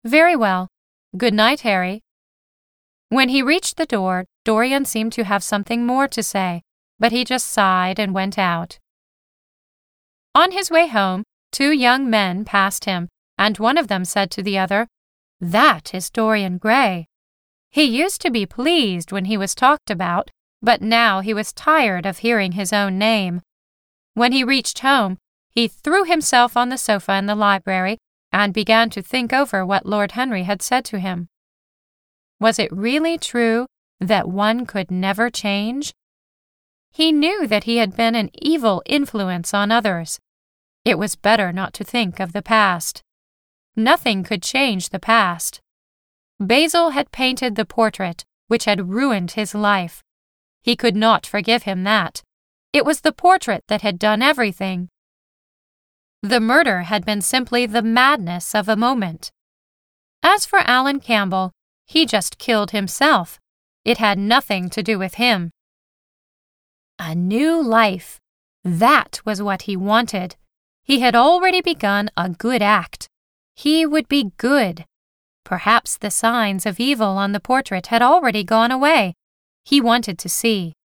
Very well. Good night, Harry. When he reached the door, Dorian seemed to have something more to say, but he just sighed and went out. On his way home, 2 young men passed him, and one of them said to the other, "That is Dorian Gray." He used to be pleased when he was talked about, but now he was tired of hearing his own name. When he reached home, he threw himself on the sofa in the library and began to think over what Lord Henry had said to him. Was it really true that one could never change? He knew that he had been an evil influence on others. It was better not to think of the past. Nothing could change the past. Basil had painted the portrait which had ruined his life. He could not forgive him that. It was the portrait that had done everything. The murder had been simply the madness of a moment. As for Alan Campbell, he just killed himself. It had nothing to do with him. A new life. That was what he wanted. He had already begun a good act. He would be good. Perhaps the signs of evil on the portrait had already gone away. He wanted to see.